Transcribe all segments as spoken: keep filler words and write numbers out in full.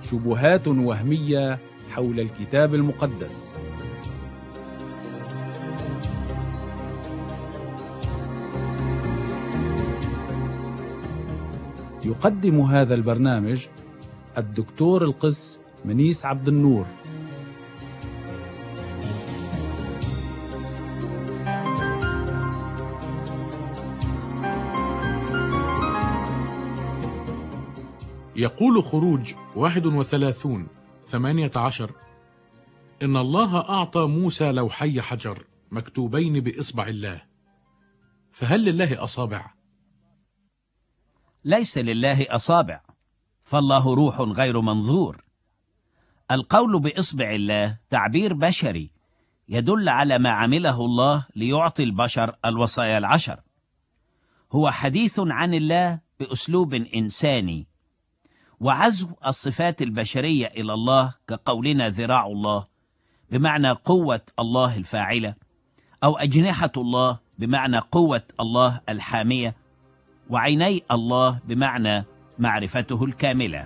شبهات وهمية حول الكتاب المقدس. يقدم هذا البرنامج الدكتور القس منيس عبد النور. يقول خروج واحد وثلاثون ثمانية عشر: إن الله أعطى موسى لوحي حجر مكتوبين بإصبع الله، فهل لله أصابع؟ ليس لله أصابع، فالله روح غير منظور. القول بإصبع الله تعبير بشري يدل على ما عمله الله ليعطي البشر الوصايا العشر. هو حديث عن الله بأسلوب إنساني، وعزو الصفات البشرية إلى الله كقولنا ذراع الله بمعنى قوة الله الفاعلة، أو أجنحة الله بمعنى قوة الله الحامية، وعيني الله بمعنى معرفته الكاملة.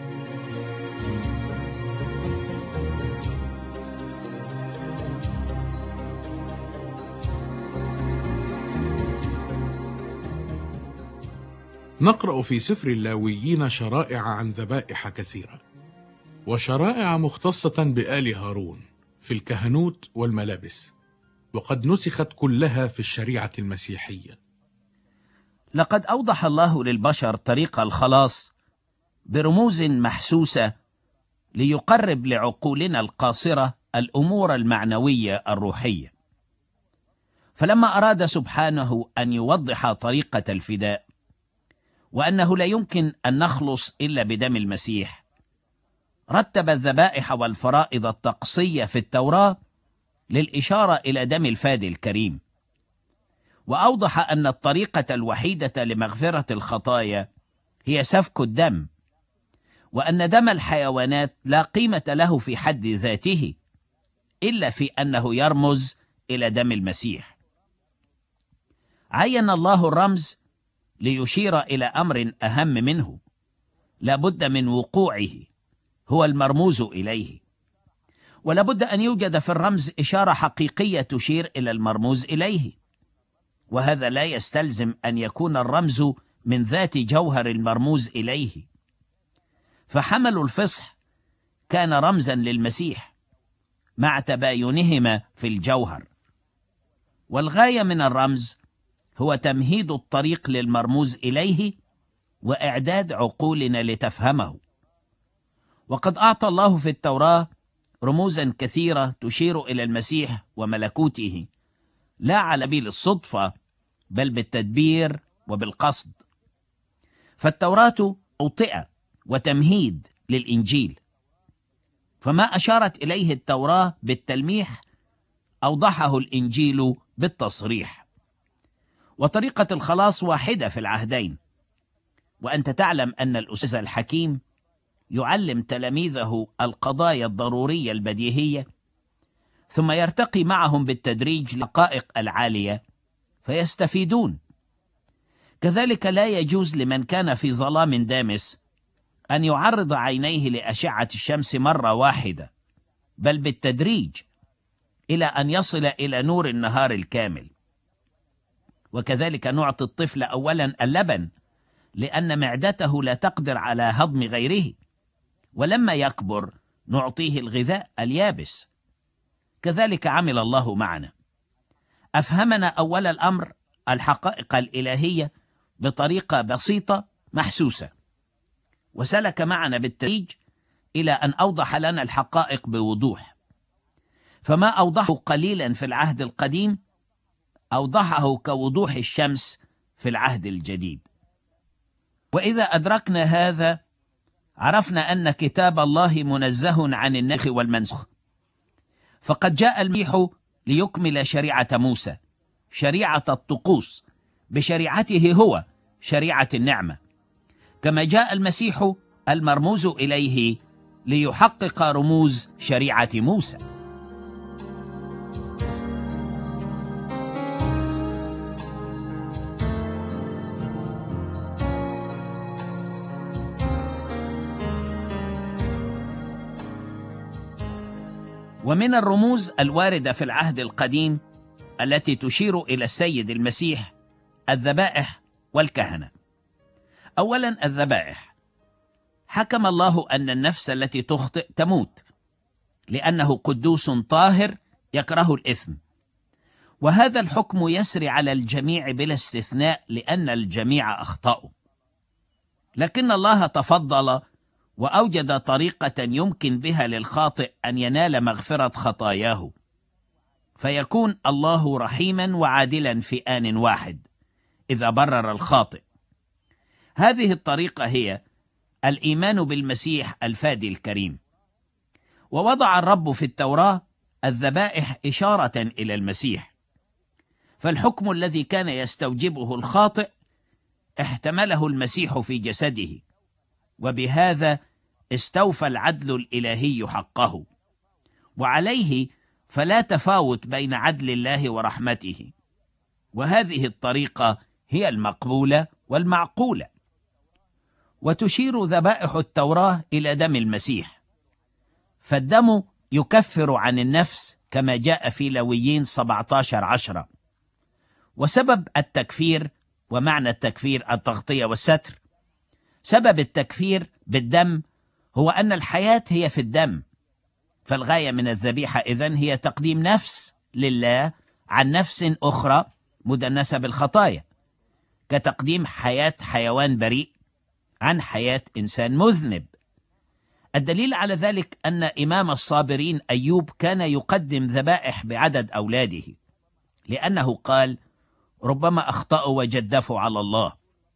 نقرأ في سفر اللاويين شرائع عن ذبائح كثيرة، وشرائع مختصة بآل هارون في الكهنوت والملابس، وقد نسخت كلها في الشريعة المسيحية. لقد أوضح الله للبشر طريق الخلاص برموز محسوسة ليقرب لعقولنا القاصرة الأمور المعنوية الروحية. فلما أراد سبحانه أن يوضح طريقة الفداء، وأنه لا يمكن أن نخلص إلا بدم المسيح، رتب الذبائح والفرائض الطقسية في التوراة للإشارة إلى دم الفادي الكريم، وأوضح أن الطريقة الوحيدة لمغفرة الخطايا هي سفك الدم، وأن دم الحيوانات لا قيمة له في حد ذاته إلا في أنه يرمز إلى دم المسيح. عين الله الرمز ليشير إلى أمر أهم منه لا بد من وقوعه، هو المرموز إليه، ولا بد أن يوجد في الرمز إشارة حقيقية تشير إلى المرموز إليه، وهذا لا يستلزم أن يكون الرمز من ذات جوهر المرموز إليه. فحمل الفصح كان رمزا للمسيح مع تباينهما في الجوهر، والغاية من الرمز هو تمهيد الطريق للمرموز إليه وإعداد عقولنا لتفهمه. وقد أعطى الله في التوراة رموزا كثيرة تشير إلى المسيح وملكوته، لا على سبيل الصدفة بل بالتدبير وبالقصد. فالتوراة توطئة وتمهيد للإنجيل، فما أشارت إليه التوراة بالتلميح أوضحه الإنجيل بالتصريح. وطريقة الخلاص واحدة في العهدين، وأنت تعلم أن الأستاذ الحكيم يعلم تلاميذه القضايا الضرورية البديهية، ثم يرتقي معهم بالتدريج للحقائق العالية فيستفيدون. كذلك لا يجوز لمن كان في ظلام دامس أن يعرض عينيه لأشعة الشمس مرة واحدة، بل بالتدريج إلى أن يصل إلى نور النهار الكامل. وكذلك نعطي الطفل أولا اللبن لأن معدته لا تقدر على هضم غيره، ولما يكبر نعطيه الغذاء اليابس. كذلك عمل الله معنا، أفهمنا أول الأمر الحقائق الإلهية بطريقة بسيطة محسوسة، وسلك معنا بالتدريج إلى أن أوضح لنا الحقائق بوضوح. فما أوضحه قليلا في العهد القديم أوضحه كوضوح الشمس في العهد الجديد. وإذا أدركنا هذا عرفنا أن كتاب الله منزه عن النسخ والمنسوخ، فقد جاء المسيح ليكمل شريعة موسى، شريعة الطقوس، بشريعته هو شريعة النعمة، كما جاء المسيح المرموز إليه ليحقق رموز شريعة موسى. ومن الرموز الواردة في العهد القديم التي تشير إلى السيد المسيح الذبائح والكهنة. أولا الذبائح. حكم الله أن النفس التي تخطئ تموت، لأنه قدوس طاهر يكره الإثم، وهذا الحكم يسري على الجميع بلا استثناء لأن الجميع أخطأوا. لكن الله تفضل وأوجد طريقة يمكن بها للخاطئ أن ينال مغفرة خطاياه، فيكون الله رحيما وعادلا في آن واحد إذا برر الخاطئ. هذه الطريقة هي الإيمان بالمسيح الفادي الكريم. ووضع الرب في التوراة الذبائح إشارة إلى المسيح، فالحكم الذي كان يستوجبه الخاطئ احتمله المسيح في جسده، وبهذا استوفى العدل الإلهي حقه، وعليه فلا تفاوت بين عدل الله ورحمته، وهذه الطريقة هي المقبولة والمعقولة. وتشير ذبائح التوراة إلى دم المسيح، فالدم يكفر عن النفس كما جاء في لاويين سبعة عشر عشرة. وسبب التكفير، ومعنى التكفير التغطية والستر، سبب التكفير بالدم هو أن الحياة هي في الدم، فالغاية من الذبيحة إذن هي تقديم نفس لله عن نفس أخرى مدنسة بالخطايا، كتقديم حياة حيوان بريء عن حياة إنسان مذنب. الدليل على ذلك أن إمام الصابرين أيوب كان يقدم ذبائح بعدد أولاده، لأنه قال: ربما أخطأوا وجدفوا على الله.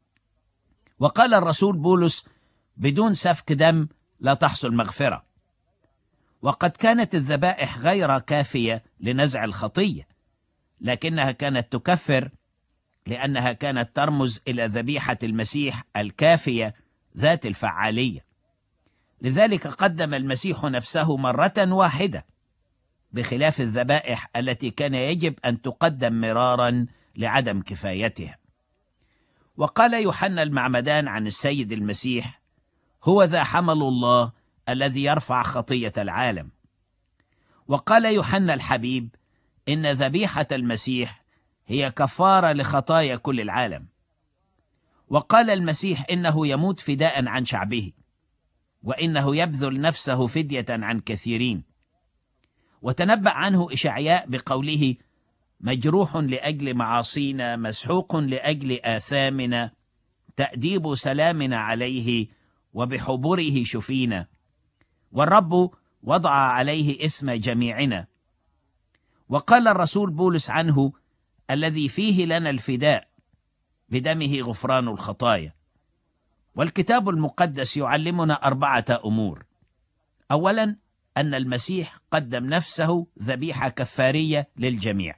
وقال الرسول بولس: بدون سفك دم لا تحصل مغفرة. وقد كانت الذبائح غير كافية لنزع الخطية، لكنها كانت تكفر لأنها كانت ترمز إلى ذبيحة المسيح الكافية ذات الفعالية. لذلك قدم المسيح نفسه مرة واحدة، بخلاف الذبائح التي كان يجب أن تقدم مرارا لعدم كفايتها. وقال يوحنا المعمدان عن السيد المسيح: هو ذا حمل الله الذي يرفع خطية العالم. وقال يوحنا الحبيب: إن ذبيحة المسيح هي كفارة لخطايا كل العالم. وقال المسيح إنه يموت فداء عن شعبه، وإنه يبذل نفسه فدية عن كثيرين. وتنبأ عنه إشعياء بقوله: مجروح لأجل معاصينا، مسحوق لأجل آثامنا، تأديب سلامنا عليه، وبحبره شفينا، والرب وضع عليه اسم جميعنا. وقال الرسول بولس عنه: الذي فيه لنا الفداء، بدمه غفران الخطايا. والكتاب المقدس يعلمنا أربعة أمور. أولا، أن المسيح قدم نفسه ذبيحة كفارية للجميع.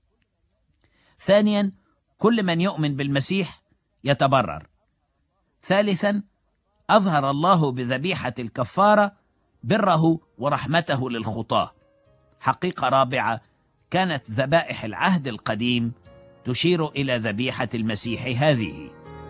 ثانيا، كل من يؤمن بالمسيح يتبرر. ثالثا، أظهر الله بذبيحة الكفارة بره ورحمته للخطاة. حقيقة رابعة، كانت ذبائح العهد القديم تشير إلى ذبيحة المسيح هذه.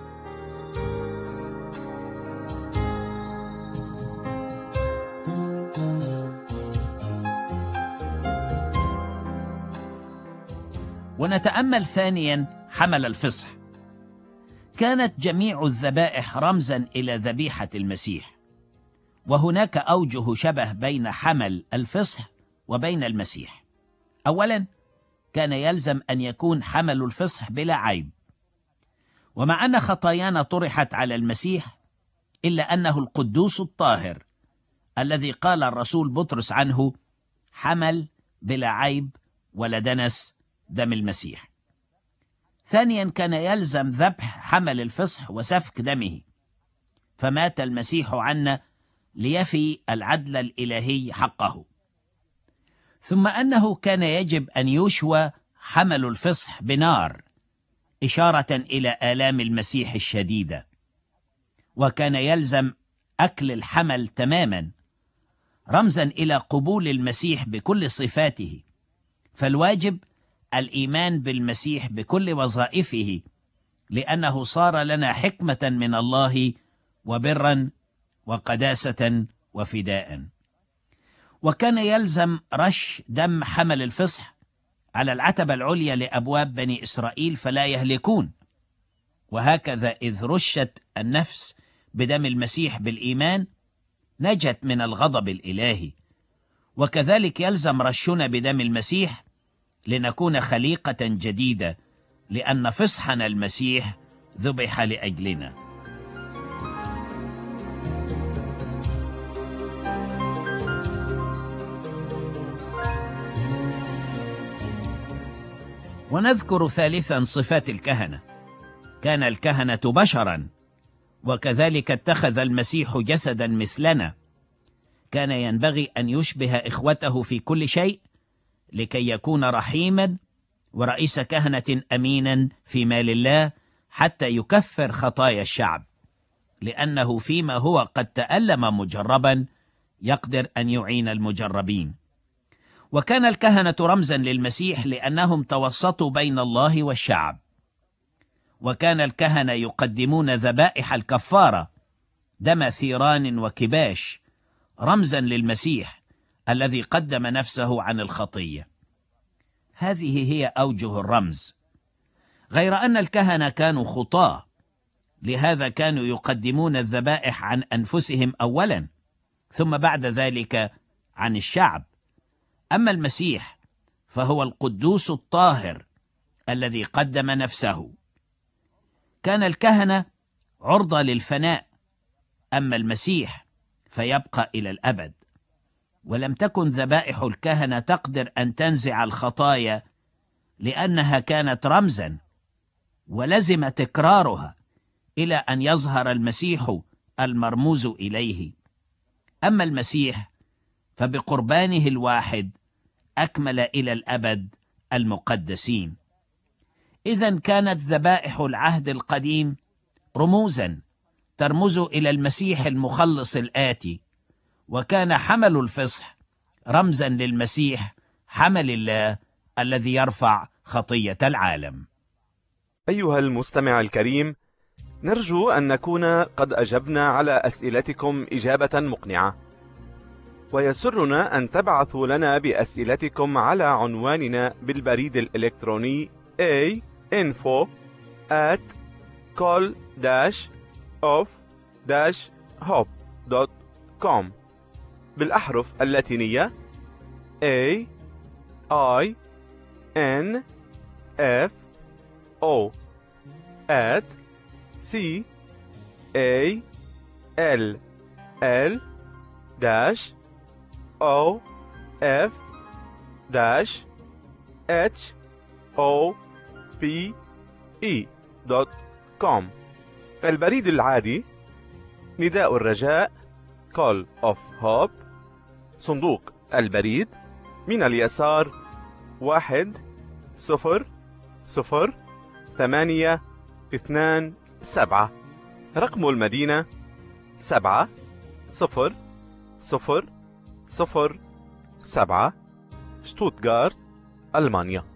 ونتأمل ثانيا حمل الفصح. كانت جميع الذبائح رمزا إلى ذبيحة المسيح، وهناك أوجه شبه بين حمل الفصح وبين المسيح. أولا، كان يلزم أن يكون حمل الفصح بلا عيب، ومع أن خطايانا طرحت على المسيح، إلا أنه القدوس الطاهر الذي قال الرسول بطرس عنه: حمل بلا عيب ولا دنس دم المسيح. ثانيا، كان يلزم ذبح حمل الفصح وسفك دمه، فمات المسيح عنا ليفي العدل الإلهي حقه. ثم أنه كان يجب أن يشوى حمل الفصح بنار، إشارة إلى آلام المسيح الشديدة. وكان يلزم أكل الحمل تماما، رمزا إلى قبول المسيح بكل صفاته، فالواجب الإيمان بالمسيح بكل وظائفه، لأنه صار لنا حكمة من الله وبرا وقداسة وفداء. وكان يلزم رش دم حمل الفصح على العتبة العليا لأبواب بني إسرائيل فلا يهلكون. وهكذا إذ رشت النفس بدم المسيح بالإيمان نجت من الغضب الإلهي، وكذلك يلزم رشنا بدم المسيح لنكون خليقة جديدة، لأن فصحنا المسيح ذبح لأجلنا. ونذكر ثالثا صفات الكهنة. كان الكهنة بشرا، وكذلك اتخذ المسيح جسدا مثلنا. كان ينبغي أن يشبه إخوته في كل شيء لكي يكون رحيما ورئيس كهنة أمينا في مال الله حتى يكفر خطايا الشعب، لأنه فيما هو قد تألم مجربا يقدر أن يعين المجربين. وكان الكهنة رمزا للمسيح لأنهم توسطوا بين الله والشعب. وكان الكهنة يقدمون ذبائح الكفارة، دم ثيران وكباش، رمزا للمسيح الذي قدم نفسه عن الخطية. هذه هي أوجه الرمز. غير أن الكهنة كانوا خطاة، لهذا كانوا يقدمون الذبائح عن أنفسهم أولا، ثم بعد ذلك عن الشعب. أما المسيح فهو القدوس الطاهر الذي قدم نفسه. كان الكهنة عرضة للفناء، أما المسيح فيبقى إلى الأبد. ولم تكن ذبائح الكهنة تقدر أن تنزع الخطايا، لأنها كانت رمزا، ولزم تكرارها إلى أن يظهر المسيح المرموز إليه. أما المسيح فبقربانه الواحد أكمل إلى الأبد المقدسين. إذن كانت ذبائح العهد القديم رموزا ترمز إلى المسيح المخلص الآتي، وكان حمل الفصح رمزا للمسيح حمل الله الذي يرفع خطية العالم. أيها المستمع الكريم، نرجو أن نكون قد أجبنا على أسئلتكم إجابة مقنعة، ويسرنا أن تبعثوا لنا بأسئلتكم على عنواننا بالبريد الإلكتروني a info at col dash of dash hope dot com بالأحرف اللاتينية A I N F O at C A L L dash O F dash H O P E دوت كوم. البريد العادي نداء الرجاء Call of Hope، صندوق البريد من اليسار واحد صفر صفر ثمانية اثنان سبعة، رقم المدينة سبعة صفر صفر صفر سبعة، شتوتغارت، ألمانيا.